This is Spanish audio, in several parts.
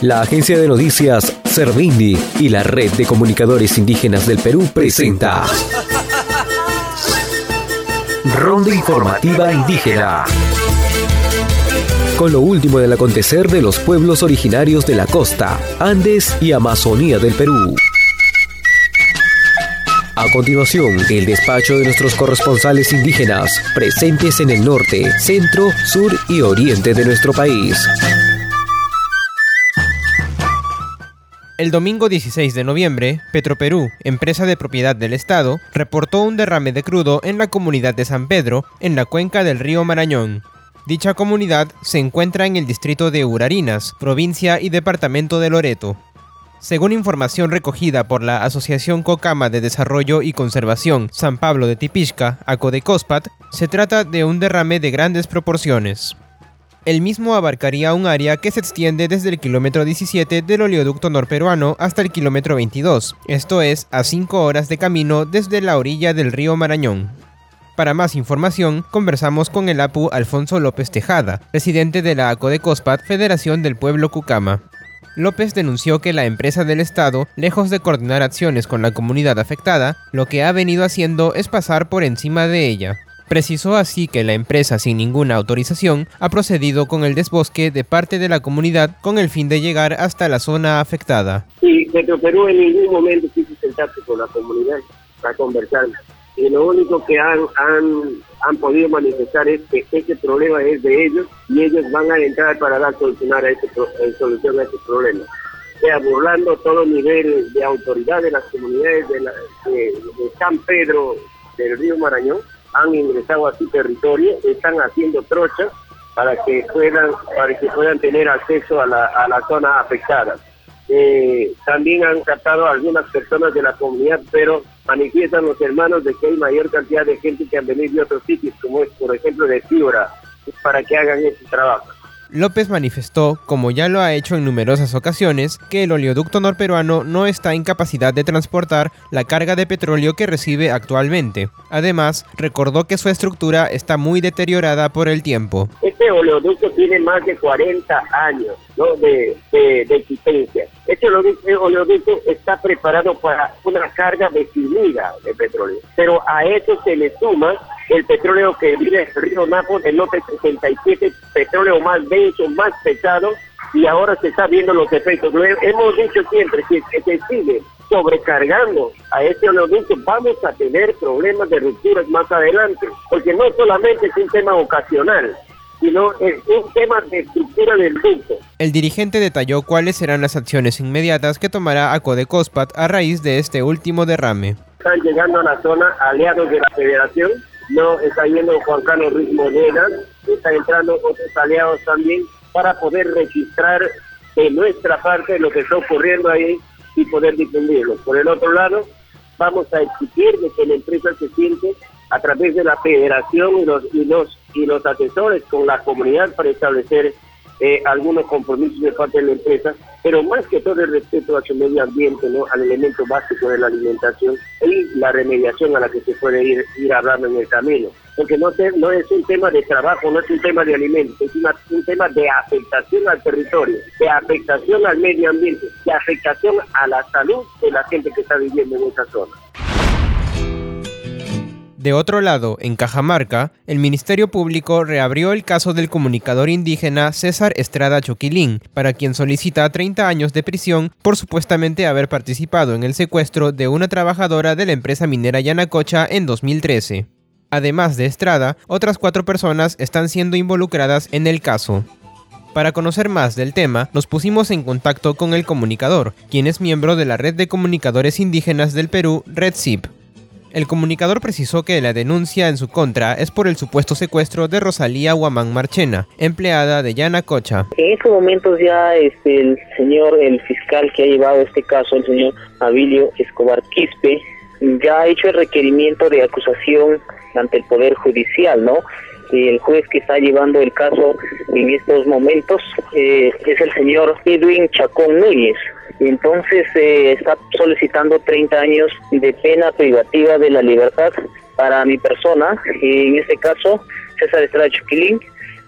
La agencia de noticias Servindi y la Red de Comunicadores Indígenas del Perú presenta Ronda Informativa Indígena, con lo último del acontecer de los pueblos originarios de la costa, Andes y Amazonía del Perú. A continuación, el despacho de nuestros corresponsales indígenas, presentes en el norte, centro, sur y oriente de nuestro país. El domingo 16 de noviembre, Petroperú, empresa de propiedad del Estado, reportó un derrame de crudo en la comunidad de San Pedro, en la cuenca del río Marañón. Dicha comunidad se encuentra en el distrito de Urarinas, provincia y departamento de Loreto. Según información recogida por la Asociación Cocama de Desarrollo y Conservación San Pablo de Tipixca, Acodecospat, se trata de un derrame de grandes proporciones. El mismo abarcaría un área que se extiende desde el kilómetro 17 del oleoducto norperuano hasta el kilómetro 22, esto es, a 5 horas de camino desde la orilla del río Marañón. Para más información, conversamos con el Apu Alfonso López Tejada, presidente de la Acodecospat, Federación del Pueblo Cucama. López denunció que la empresa del Estado, lejos de coordinar acciones con la comunidad afectada, lo que ha venido haciendo es pasar por encima de ella. Precisó así que la empresa, sin ninguna autorización, ha procedido con el desbosque de parte de la comunidad con el fin de llegar hasta la zona afectada. Sí, Petroperú en ningún momento quiso sentarse con la comunidad para conversar. Y lo único que han podido manifestar es que ese problema es de ellos y ellos van a entrar para dar solución a ese problema. O sea, burlando todo nivel de autoridad de las comunidades de San Pedro del río Marañón, han ingresado a su territorio, están haciendo trochas para que puedan tener acceso a la zona afectada. También han captado a algunas personas de la comunidad, pero manifiestan los hermanos de que hay mayor cantidad de gente que han venido de otros sitios, como es por ejemplo de Piura, para que hagan ese trabajo. López manifestó, como ya lo ha hecho en numerosas ocasiones, que el oleoducto norperuano no está en capacidad de transportar la carga de petróleo que recibe actualmente. Además, recordó que su estructura está muy deteriorada por el tiempo. Este oleoducto tiene más de 40 años, ¿no?, de existencia. Este oleoducto está preparado para una carga definida de petróleo, pero a eso se le suma el petróleo que viene del río Napo, del lote 67, petróleo más denso, más pesado, y ahora se está viendo los efectos. Hemos dicho siempre que se sigue sobrecargando a este oleoducto, vamos a tener problemas de rupturas más adelante, porque no solamente es un tema ocasional, sino es un tema de estructura del ducto. El dirigente detalló cuáles serán las acciones inmediatas que tomará Acodecospat a raíz de este último derrame. Están llegando a la zona aliados de la Federación, no está yendo Juan Carlos Ruiz Moneda, está entrando otros aliados también para poder registrar de nuestra parte lo que está ocurriendo ahí y poder difundirlo. Por el otro lado, vamos a exigir de que la empresa se siente a través de la Federación y los asesores con la comunidad para establecer algunos compromisos de parte de la empresa, pero más que todo el respeto a su medio ambiente, ¿no?, al elemento básico de la alimentación y la remediación a la que se puede ir hablando en el camino. Porque no es un tema de trabajo, no es un tema de alimentos, es un tema de afectación al territorio, de afectación al medio ambiente, de afectación a la salud de la gente que está viviendo en esa zona. De otro lado, en Cajamarca, el Ministerio Público reabrió el caso del comunicador indígena César Estrada Choquilín, para quien solicita 30 años de prisión por supuestamente haber participado en el secuestro de una trabajadora de la empresa minera Yanacocha en 2013. Además de Estrada, otras 4 personas están siendo involucradas en el caso. Para conocer más del tema, nos pusimos en contacto con el comunicador, quien es miembro de la Red de Comunicadores Indígenas del Perú, RedCIP. El comunicador precisó que la denuncia en su contra es por el supuesto secuestro de Rosalía Huamán Marchena, empleada de Yanacocha. En estos momentos ya el fiscal que ha llevado este caso, el señor Abilio Escobar Quispe, ya ha hecho el requerimiento de acusación ante el Poder Judicial, ¿no? El juez que está llevando el caso en estos momentos es el señor Edwin Chacón Núñez. Entonces está solicitando 30 años de pena privativa de la libertad para mi persona, en este caso César Estrada Choquilín,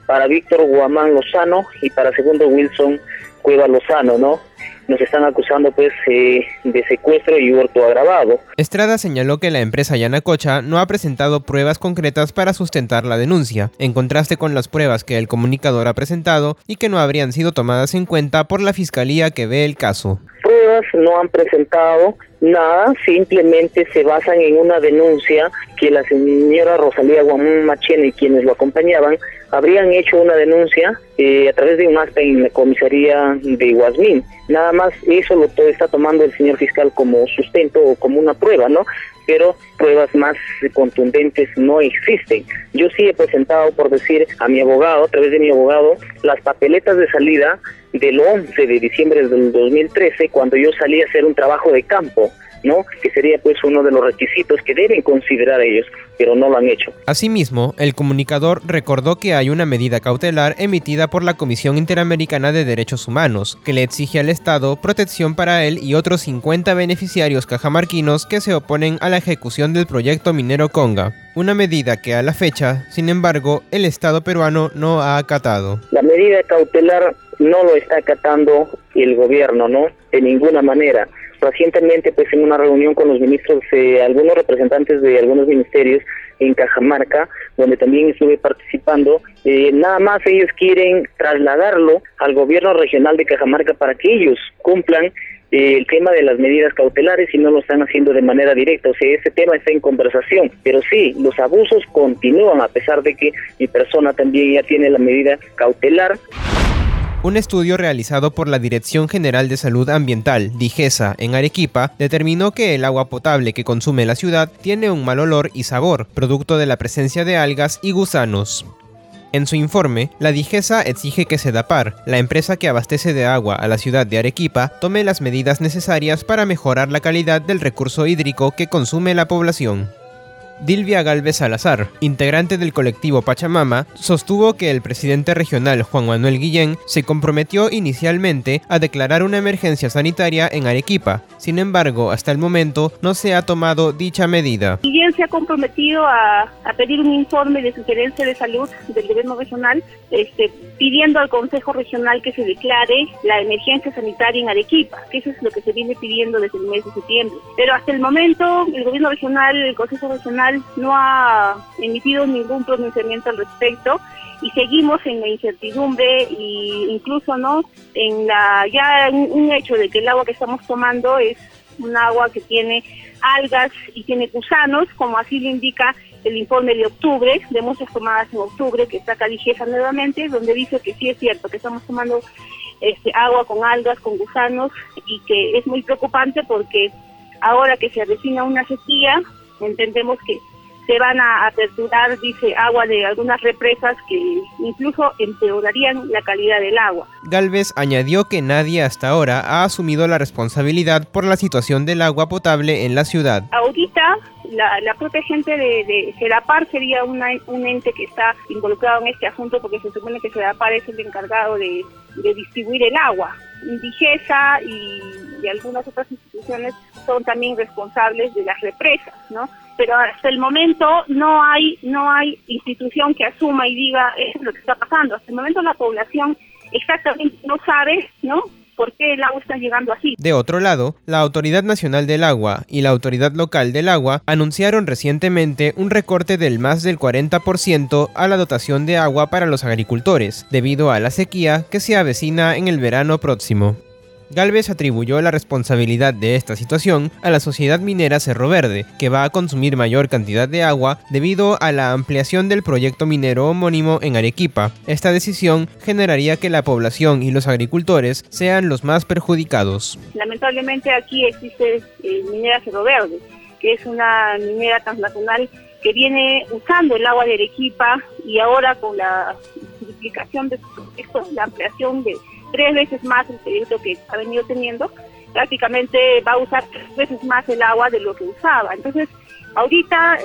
para Víctor Guamán Lozano y para segundo Wilson Cueva Lozano, ¿no? Nos están acusando pues de secuestro y hurto agravado. Estrada señaló que la empresa Yanacocha no ha presentado pruebas concretas para sustentar la denuncia, en contraste con las pruebas que el comunicador ha presentado y que no habrían sido tomadas en cuenta por la fiscalía que ve el caso. Pruebas no han presentado nada, simplemente se basan en una denuncia que la señora Rosalía Guamán Machena y quienes lo acompañaban habrían hecho una denuncia a través de un acta en la comisaría de Guasmín. Nada más eso lo está tomando el señor fiscal como sustento o como una prueba, ¿no? Pero pruebas más contundentes no existen. Yo sí he presentado, por decir, a mi abogado, a través de mi abogado, las papeletas de salida del 11 de diciembre del 2013, cuando yo salí a hacer un trabajo de campo, ¿no? Que sería pues uno de los requisitos que deben considerar ellos, pero no lo han hecho. Asimismo, el comunicador recordó que hay una medida cautelar emitida por la Comisión Interamericana de Derechos Humanos, que le exige al Estado protección para él y otros 50 beneficiarios cajamarquinos que se oponen a la ejecución del proyecto minero Conga. Una medida que a la fecha, sin embargo, el Estado peruano no ha acatado. La medida cautelar no lo está acatando el gobierno, ¿no? De ninguna manera. Recientemente, pues en una reunión con los ministros, algunos representantes de algunos ministerios en Cajamarca, donde también estuve participando, nada más ellos quieren trasladarlo al gobierno regional de Cajamarca para que ellos cumplan el tema de las medidas cautelares y no lo están haciendo de manera directa. O sea, ese tema está en conversación, pero sí, los abusos continúan a pesar de que mi persona también ya tiene la medida cautelar. Un estudio realizado por la Dirección General de Salud Ambiental, DIGESA, en Arequipa, determinó que el agua potable que consume la ciudad tiene un mal olor y sabor, producto de la presencia de algas y gusanos. En su informe, la DIGESA exige que Sedapar, la empresa que abastece de agua a la ciudad de Arequipa, tome las medidas necesarias para mejorar la calidad del recurso hídrico que consume la población. Dilvia Galvez Salazar, integrante del colectivo Pachamama, sostuvo que el presidente regional Juan Manuel Guillén se comprometió inicialmente a declarar una emergencia sanitaria en Arequipa. Sin embargo, hasta el momento no se ha tomado dicha medida. Guillén se ha comprometido a pedir un informe de sugerencia de salud del gobierno regional, pidiendo al Consejo Regional que se declare la emergencia sanitaria en Arequipa, que eso es lo que se viene pidiendo desde el mes de septiembre. Pero hasta el momento el gobierno regional, el Consejo Regional, no ha emitido ningún pronunciamiento al respecto y seguimos en la incertidumbre e incluso no en un hecho de que el agua que estamos tomando es un agua que tiene algas y tiene gusanos, como así lo indica el informe de octubre, de muestras tomadas en octubre, que saca DIGESA nuevamente, donde dice que sí es cierto que estamos tomando agua con algas, con gusanos, y que es muy preocupante porque ahora que se avecina una sequía, entendemos que se van a aperturar, dice, agua de algunas represas que incluso empeorarían la calidad del agua. Galvez añadió que nadie hasta ahora ha asumido la responsabilidad por la situación del agua potable en la ciudad. Ahorita la propia gente de Sedapar sería un ente que está involucrado en este asunto, porque se supone que Sedapar es el encargado de distribuir el agua. DIGESA y algunas otras instituciones son también responsables de las represas, ¿no? Pero hasta el momento no hay institución que asuma y diga eso es lo que está pasando. Hasta el momento la población exactamente no sabe, ¿no?, por qué el agua está llegando así. De otro lado, la Autoridad Nacional del Agua y la Autoridad Local del Agua anunciaron recientemente un recorte del más del 40% a la dotación de agua para los agricultores, debido a la sequía que se avecina en el verano próximo. Galvez atribuyó la responsabilidad de esta situación a la sociedad minera Cerro Verde, que va a consumir mayor cantidad de agua debido a la ampliación del proyecto minero homónimo en Arequipa. Esta decisión generaría que la población y los agricultores sean los más perjudicados. Lamentablemente aquí existe Minera Cerro Verde, que es una minera transnacional que viene usando el agua de Arequipa, y ahora con la duplicación de su proyecto, la ampliación de 3 veces más el proyecto que ha venido teniendo, prácticamente va a usar 3 veces más el agua de lo que usaba. Entonces, ahorita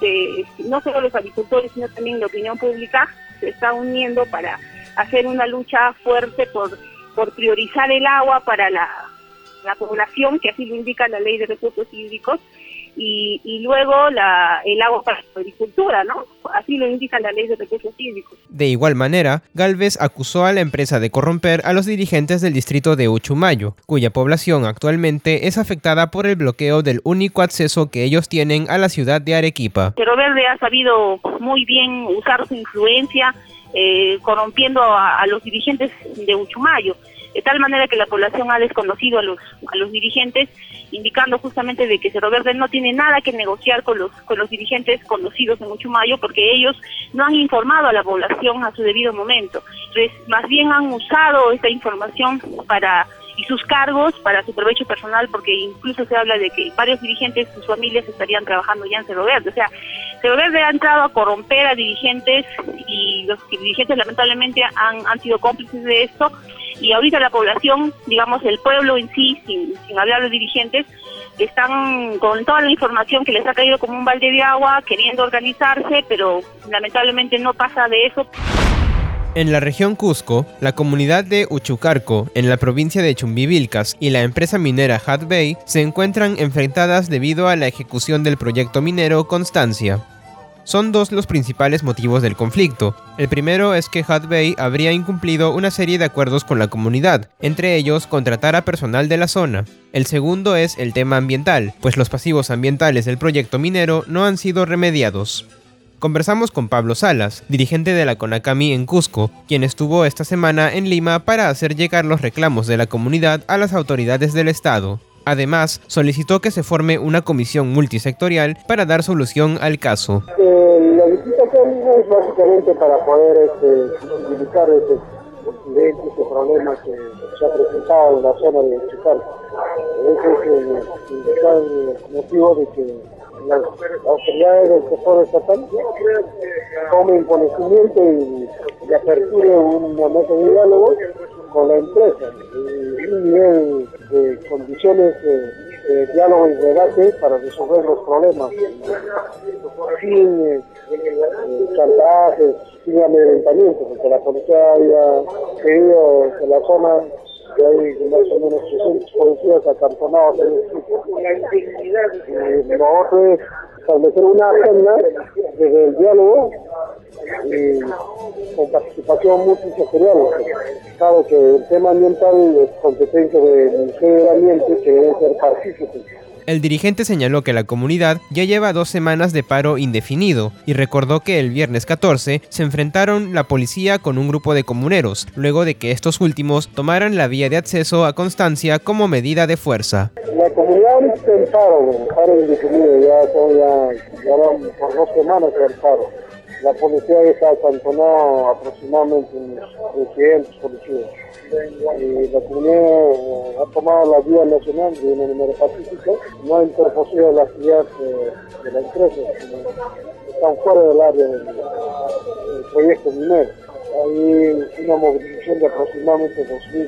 no solo los agricultores, sino también la opinión pública se está uniendo para hacer una lucha fuerte por priorizar el agua para la población, que así lo indica la Ley de Recursos Hídricos, y luego el agua para la agricultura, ¿no? Así lo indica la ley de recursos hídricos. De igual manera, Gálvez acusó a la empresa de corromper a los dirigentes del distrito de Uchumayo, cuya población actualmente es afectada por el bloqueo del único acceso que ellos tienen a la ciudad de Arequipa. Cerro Verde ha sabido muy bien usar su influencia, corrompiendo a los dirigentes de Uchumayo, de tal manera que la población ha desconocido a los dirigentes, indicando justamente de que Cerro Verde no tiene nada que negociar con los dirigentes conocidos en Uchumayo, porque ellos no han informado a la población a su debido momento. Entonces, más bien han usado esta información y sus cargos para su provecho personal, porque incluso se habla de que varios dirigentes, sus familias estarían trabajando ya en Cerro Verde. O sea, Cerro Verde ha entrado a corromper a dirigentes y los dirigentes lamentablemente han sido cómplices de esto. Y ahorita la población, digamos el pueblo en sí, sin hablar de dirigentes, están con toda la información que les ha caído como un balde de agua, queriendo organizarse, pero lamentablemente no pasa de eso. En la región Cusco, la comunidad de Uchucarco, en la provincia de Chumbivilcas, y la empresa minera Hudbay se encuentran enfrentadas debido a la ejecución del proyecto minero Constancia. Son dos los principales motivos del conflicto. El primero es que Hudbay habría incumplido una serie de acuerdos con la comunidad, entre ellos contratar a personal de la zona. El segundo es el tema ambiental, pues los pasivos ambientales del proyecto minero no han sido remediados. Conversamos con Pablo Salas, dirigente de la CONACAMI en Cusco, quien estuvo esta semana en Lima para hacer llegar los reclamos de la comunidad a las autoridades del estado. Además, solicitó que se forme una comisión multisectorial para dar solución al caso. La licitación es básicamente para poder visibilizar este problema que se ha presentado en la zona de Uchucarco. Ese es el principal motivo de que las autoridades del sector estatal tomen conocimiento y aperturen una mesa de diálogo con la empresa, un nivel de condiciones de diálogo y debate para resolver los problemas, sin chantajes, sin amedrentamiento, porque la policía había pedido que la zona, que hay más o menos 300 policías acantonados en el sitio. Lo otro es establecer una agenda desde el diálogo y con participación multisectorial. Claro que el tema ambiental es competencia del Ministerio del Ambiente, que debe ser partícipe. El dirigente señaló que la comunidad ya lleva 2 semanas de paro indefinido y recordó que el viernes 14 se enfrentaron la policía con un grupo de comuneros, luego de que estos últimos tomaran la vía de acceso a Constancia como medida de fuerza. La comunidad está en paro indefinido, ya van por 2 semanas en paro. La policía está acantonada aproximadamente unos 300 policías. La comunidad ha tomado la vía nacional de una manera pacífica, no ha interpuesto la actividad de la empresa, están fuera del área del proyecto minero. Hay una movilización de aproximadamente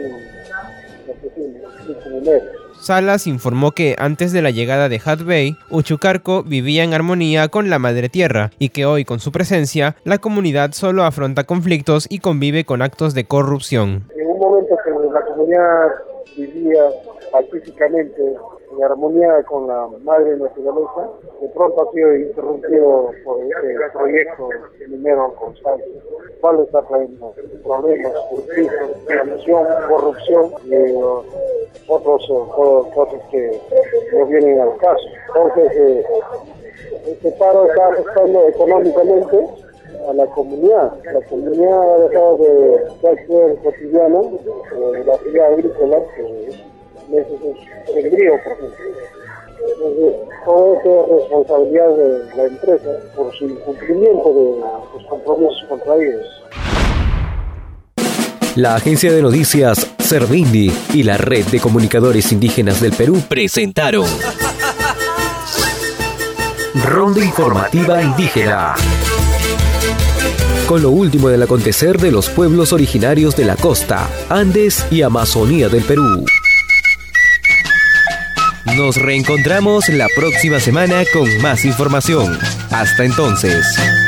2.000 comuneros. Salas informó que antes de la llegada de Hudbay, Uchucarco vivía en armonía con la madre tierra y que hoy con su presencia, la comunidad solo afronta conflictos y convive con actos de corrupción. En un momento que la comunidad vivía pacíficamente en armonía con la madre naturaleza, de pronto ha sido interrumpido por este proyecto minero Constancia, cual está trayendo problemas, corrupción, y otros cosas que no vienen al caso. Entonces, este paro está afectando económicamente a la comunidad. La comunidad ha dejado de ser cotidiana, la actividad agrícola, que es el río, por ejemplo. Entonces, todo esto es responsabilidad de la empresa por su incumplimiento de los compromisos contraídos. La agencia de noticias Servindi y la Red de Comunicadores Indígenas del Perú presentaron Ronda Informativa Indígena, con lo último del acontecer de los pueblos originarios de la costa, Andes y Amazonía del Perú. Nos reencontramos la próxima semana con más información. Hasta entonces.